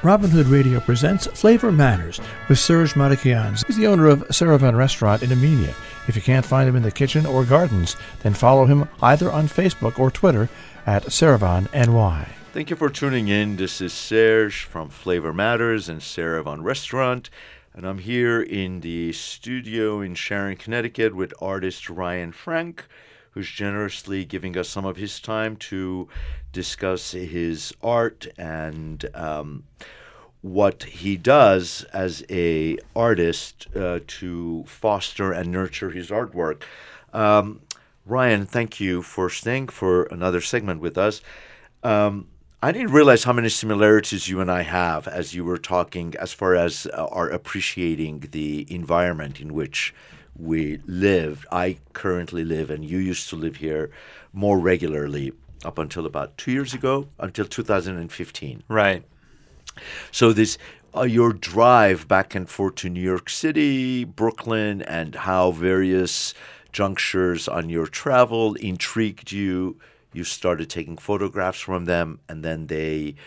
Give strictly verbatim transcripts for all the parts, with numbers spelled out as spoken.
Robin Hood Radio presents Flavor Matters with Serge Matakian. He's the owner of Saravan Restaurant in Amelia. If you can't find him in the kitchen or gardens, then follow him either on Facebook or Twitter at Saravan N Y. Thank you for tuning in. This is Serge from Flavor Matters and Saravan Restaurant, and I'm here in the studio in Sharon, Connecticut with artist Ryan Frank, who's generously giving us some of his time to discuss his art and um, what he does as a artist uh, to foster and nurture his artwork. Um, Ryan, thank you for staying for another segment with us. Um, I didn't realize how many similarities you and I have as you were talking as far as uh, our appreciating the environment in which we live. I currently live, and you used to live here more regularly up until about two years ago, until two thousand fifteen. Right. So this, uh, your drive back and forth to New York City, Brooklyn, and how various junctures on your travel intrigued you. You started taking photographs from them, and then they,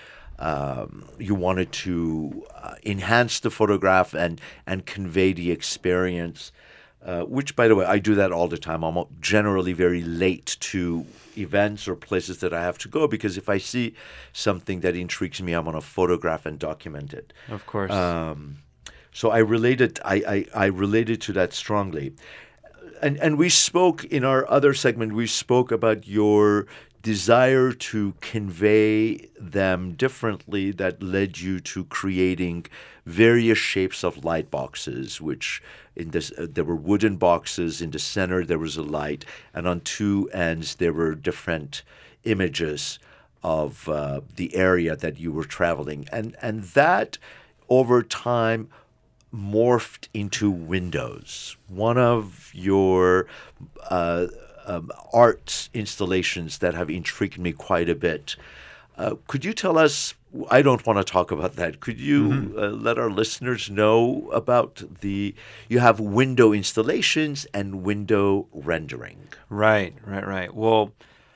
um, you wanted to uh, enhance the photograph and and convey the experience. Uh, which, by the way, I do that all the time. I'm generally very late to events or places that I have to go because if I see something that intrigues me, I'm going to photograph and document it. Of course. Um, so I related. I, I I related to that strongly, and and we spoke in our other segment. We spoke about your desire to convey them differently that led you to creating various shapes of light boxes, which in this uh, there were wooden boxes. In the center there was a light, and on two ends there were different images of uh, the area that you were traveling, and and that over time morphed into windows. One of your uh, um, art installations that have intrigued me quite a bit. Uh, could you tell us, I don't want to talk about that, could you mm-hmm. uh, let our listeners know about the, you have window installations and window rendering. Right, right, right. Well,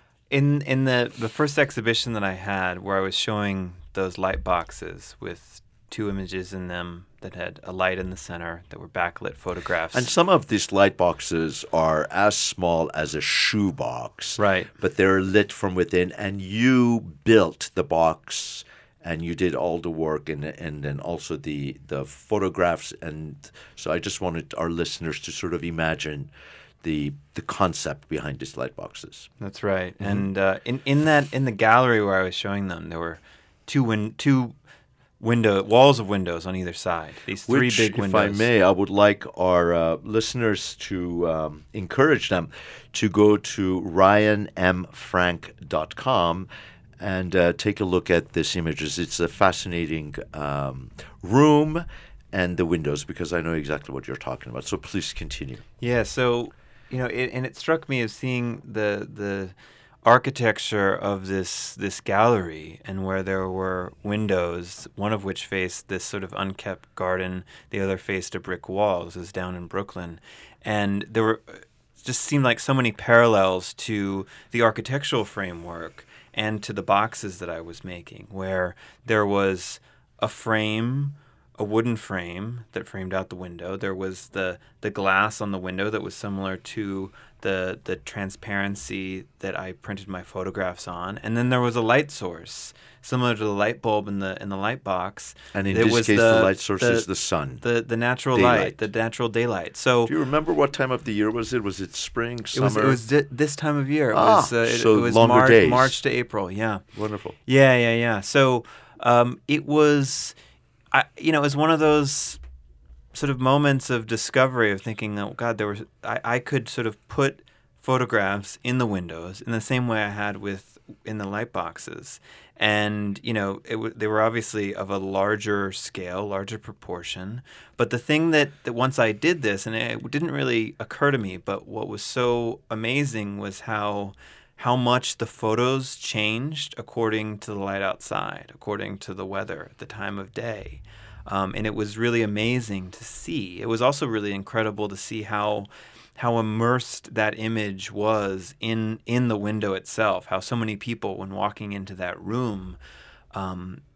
in in the, the first exhibition that I had where I was showing those light boxes with two images in them that had a light in the center that were backlit photographs. And some of these light boxes are as small as a shoe box. Right. But they're lit from within, and you built the box and you did all the work and and then also the, the photographs. And so I just wanted our listeners to sort of imagine the the concept behind these light boxes. That's right. Mm-hmm. And uh, in, in that in the gallery where I was showing them, there were two win- two window walls of windows on either side. These three Which, big windows. If I may, I would like our uh, listeners to um, encourage them to go to ryan m frank dot com and uh, take a look at these images. It's a fascinating um, room and the windows, because I know exactly what you're talking about. So please continue. Yeah. So you know, it, and it struck me as seeing the the. architecture of this this gallery, and where there were windows, one of which faced this sort of unkept garden, the other faced a brick wall. This is down in Brooklyn, and there were just seemed like so many parallels to the architectural framework and to the boxes that I was making, where there was a frame, a wooden frame that framed out the window. There was the the glass on the window that was similar to the the transparency that I printed my photographs on, and then there was a light source similar to the light bulb in the in the light box. And in it this was case, the, the light source the, is the sun, the the natural daylight. light, the natural daylight. So, do you remember what time of the year was it? Was it spring, summer? It was, it was di- this time of year. It ah, was, uh, it, so it was longer March, days. March to April. Yeah. Wonderful. Yeah, yeah, yeah. So um, it was, I, you know, it was one of those sort of moments of discovery of thinking, oh God, there was I, I could sort of put photographs in the windows in the same way I had with in the light boxes. And, you know, it w- they were obviously of a larger scale, larger proportion. But the thing that, that once I did this, and it didn't really occur to me, but what was so amazing was how how much the photos changed according to the light outside, according to the weather, the time of day. Um, and it was really amazing to see. It was also really incredible to see how how immersed that image was in in the window itself, how so many people, when walking into that room, um,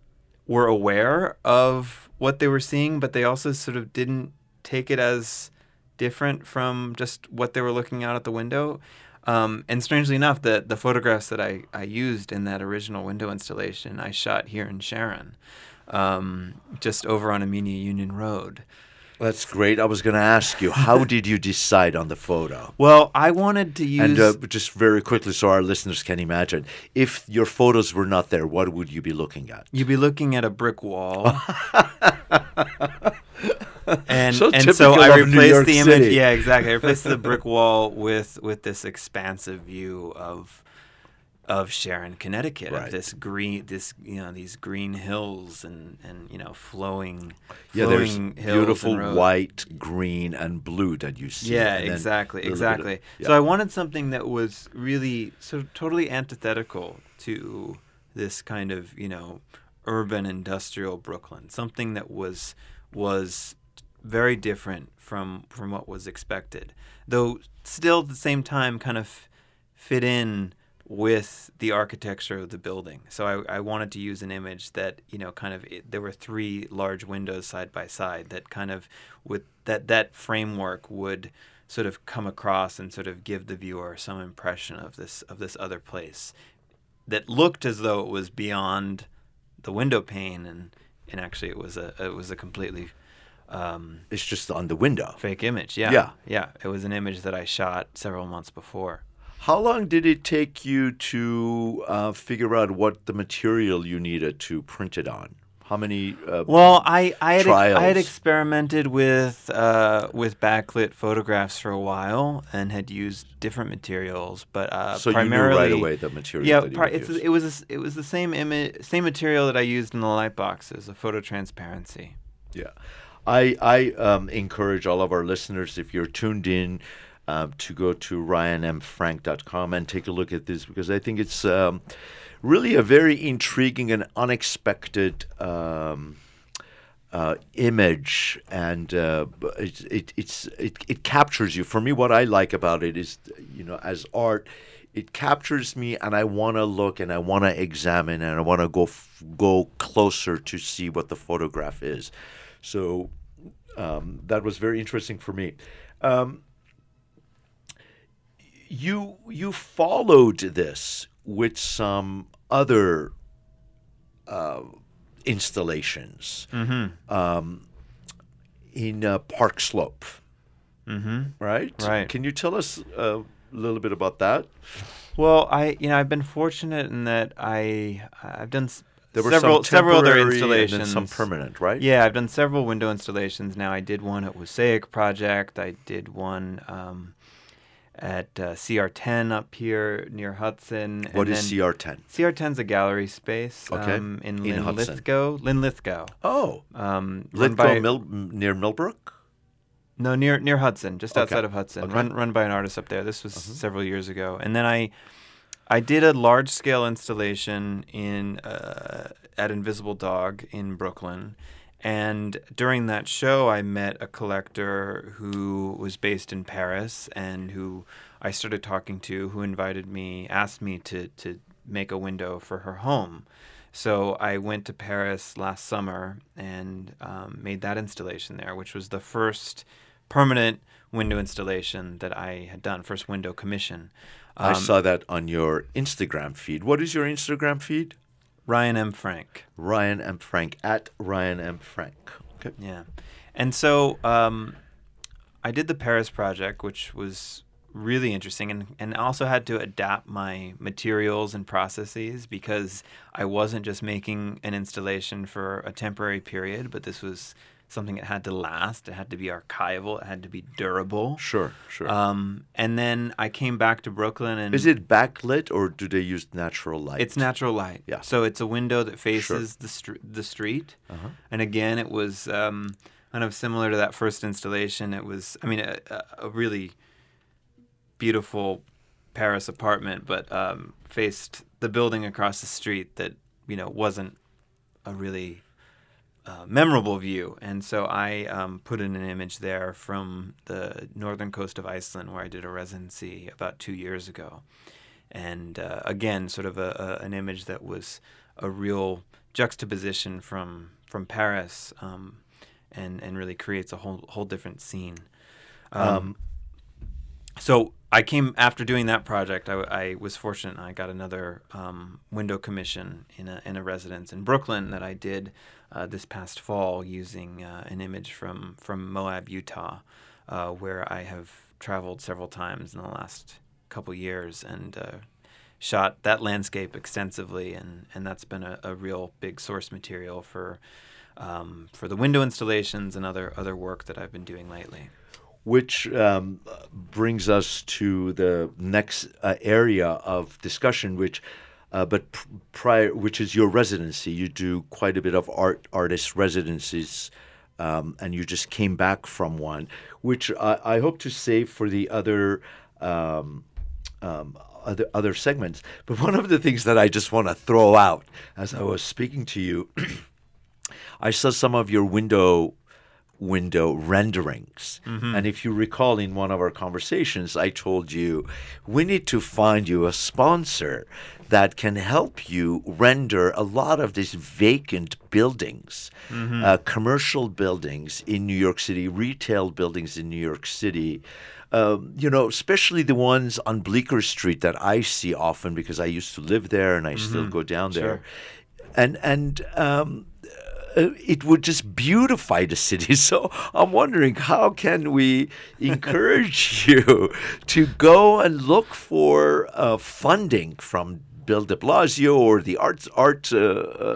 were aware of what they were seeing, but they also sort of didn't take it as different from just what they were looking out at the window. Um, and strangely enough, the, the photographs that I, I used in that original window installation, I shot here in Sharon, um, just over on Amelia Union Road. That's great. I was going to ask you, how did you decide on the photo? Well, I wanted to use... And uh, just very quickly so our listeners can imagine, if your photos were not there, what would you be looking at? You'd be looking at a brick wall. and so and so I of New replaced York the image. City. Yeah, exactly. I replaced the brick wall with, with this expansive view of of Sharon, Connecticut, Right. of this green, this you know, these green hills and, and you know, flowing, Yeah, there's flowing hills beautiful and roads. white, green, and blue that you see. Yeah, and then exactly, a little bit exactly. of- yeah. So I wanted something that was really sort of totally antithetical to this kind of, you know, urban industrial Brooklyn. Something that was was very different from from what was expected, though still at the same time kind of fit in with the architecture of the building. So I, I wanted to use an image that, you know, kind of, it, there were three large windows side by side that kind of, with that, that framework would sort of come across and sort of give the viewer some impression of this, of this other place that looked as though it was beyond the window pane, and, and actually it was a, it was a completely um, It's just on the window. fake image. Yeah. Yeah. Yeah. It was an image that I shot several months before. How long did it take you to uh, figure out what the material you needed to print it on? How many uh, Well, I I had, trials? I had experimented with uh, with backlit photographs for a while and had used different materials, but uh, So primarily you knew right away the material yeah, that you pri- would it's, use. it was a s- it was the same image, same material that I used in the light boxes, a photo transparency. Yeah. I, I um, encourage all of our listeners, if you're tuned in, uh, to go to ryan m frank dot com and take a look at this, because I think it's um, really a very intriguing and unexpected um, uh, image, and uh, it, it, it's, it, it captures you. For me, what I like about it is, you know, as art, it captures me, and I want to look and I want to examine and I want to go f- go closer to see what the photograph is. So um, that was very interesting for me. Um, you you followed this with some other uh, installations Mm-hmm. um, in uh, Park Slope, Mm-hmm. right? Right. Can you tell us uh, a little bit about that? Well, I you know I've been fortunate in that I I've done s- There were several some several other temporary installations, and then some permanent, right? Yeah, I've done several window installations now. I did one at Wasaic Project. I did one um, at uh, C R ten up here near Hudson. What and is then C R ten? C R ten's a gallery space Okay. um, in, In Hudson. Linlithgow. Linlithgow. Oh, Um, run Lithgow by- Mil- near Millbrook? No, near near Hudson, just Okay. outside of Hudson. Okay. Run run by an artist up there. This was several years ago, and then I I did a large scale installation in uh, at Invisible Dog in Brooklyn, and during that show I met a collector who was based in Paris and who I started talking to, who invited me, asked me to to make a window for her home. So I went to Paris last summer and um, made that installation there, which was the first permanent window installation that I had done, first window commission. I Um, saw that on your Instagram feed. What is your Instagram feed? Ryan M. Frank. Ryan M. Frank, at Ryan M. Frank. Okay. Yeah. And so um, I did the Paris project, which was really interesting, and, and also had to adapt my materials and processes because I wasn't just making an installation for a temporary period, but this was something that had to last. It had to be archival. It had to be durable. Sure, sure. Um, and then I came back to Brooklyn, and is it backlit or do they use natural light? it's natural light. Yeah. So it's a window that faces the str- the street. Uh-huh. And again, it was um, kind of similar to that first installation. It was, I mean, a, a- a really beautiful Paris apartment, but um, faced the building across the street that, you know, wasn't a really uh, memorable view. And so I um, put in an image there from the northern coast of Iceland where I did a residency about two years ago. And uh, again, sort of a, a, an image that was a real juxtaposition from from Paris, um, and and really creates a whole whole different scene. Um, um, so I came after doing that project. I, I was fortunate. I got another um, window commission in a in a residence in Brooklyn that I did uh, this past fall using uh, an image from from Moab, Utah, uh, where I have traveled several times in the last couple years and uh, shot that landscape extensively, and, and that's been a, a real big source material for um, for the window installations and other other work that I've been doing lately. Which um, brings us to the next uh, area of discussion, which, uh, but pr- prior, which is your residency. You do quite a bit of art artist residencies, um, and you just came back from one, which I, I hope to save for the other. Um, um, other other segments. But one of the things that I just want to throw out as I was speaking to you, I saw some of your window window renderings. Mm-hmm. And if you recall, in one of our conversations, I told you, we need to find you a sponsor that can help you render a lot of these vacant buildings, mm-hmm. uh, commercial buildings in New York City, retail buildings in New York City. Um, you know, especially the ones on Bleecker Street that I see often because I used to live there and I mm-hmm. still go down there. Sure. And, and, um, Uh, it would just beautify the city. So I'm wondering, how can we encourage you to go and look for uh, funding from Bill de Blasio or the arts, art, uh,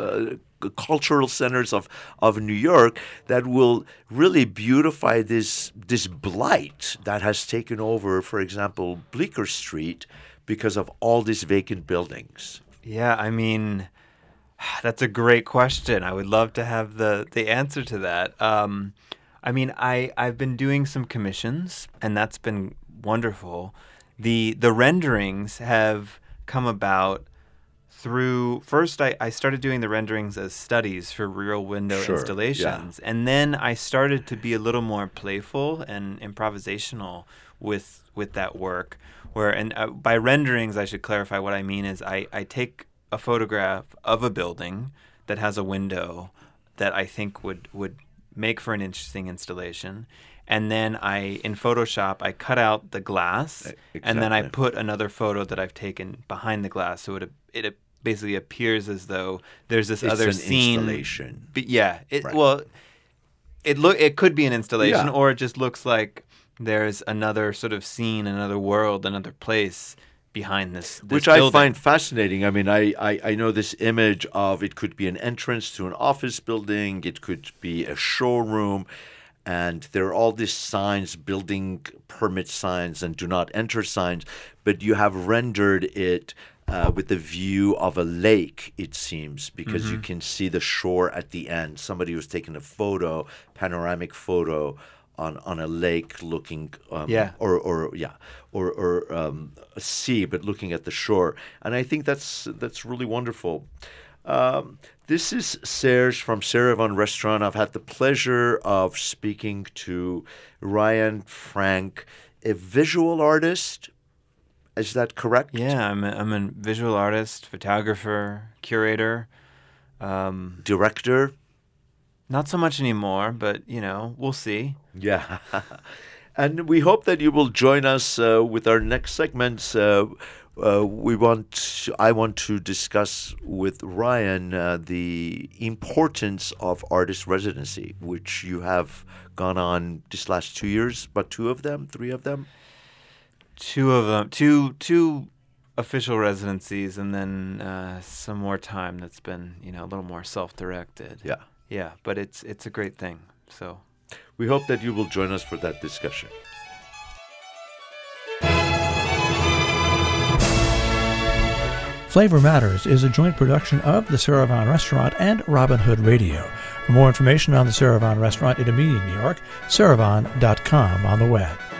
uh, cultural centers of, of New York that will really beautify this this blight that has taken over, for example, Bleecker Street because of all these vacant buildings? Yeah, I mean, that's a great question. I would love to have the, the answer to that. Um, I mean, I, I've been doing some commissions, and that's been wonderful. The the renderings have come about through, first I, I started doing the renderings as studies for real window sure, installations. yeah. And then I started to be a little more playful and improvisational with with that work. Where and uh, by renderings, I should clarify what I mean is I, I take a photograph of a building that has a window that I think would, would make for an interesting installation. And then I, in Photoshop, I cut out the glass, exactly. and then I put another photo that I've taken behind the glass. So it it basically appears as though there's this it's other an scene. Installation. But yeah. It, right. Well, it look it could be an installation, yeah. or it just looks like there's another sort of scene, another world, another place behind this, this Which building. I find fascinating. I mean, I, I, I know this image of it could be an entrance to an office building, it could be a showroom, and there are all these signs, building permit signs and do not enter signs, but you have rendered it uh, with the view of a lake, it seems, because mm-hmm. you can see the shore at the end. Somebody was taking a photo, panoramic photo, on, on a lake looking, um, yeah, or or yeah, or or um, a sea, but looking at the shore, and I think that's that's really wonderful. Um, this is Serge from Saravan Restaurant. I've had the pleasure of speaking to Ryan Frank, a visual artist. Is that correct? Yeah, I'm a, I'm a visual artist, photographer, curator, um, director. Not so much anymore, but, you know, we'll see. Yeah. And we hope that you will join us uh, with our next segments. Uh, uh, we want, I want to discuss with Ryan uh, the importance of artist residency, which you have gone on this last two years, but two of them, three of them? Two of them, two two official residencies, and then uh, some more time that's been, you know, a little more self-directed. Yeah. Yeah, but it's it's a great thing. So we hope that you will join us for that discussion. Flavor Matters is a joint production of the Saravan Restaurant and Robin Hood Radio. For more information on the Saravan Restaurant in Armenia, New York, saravan dot com on the web.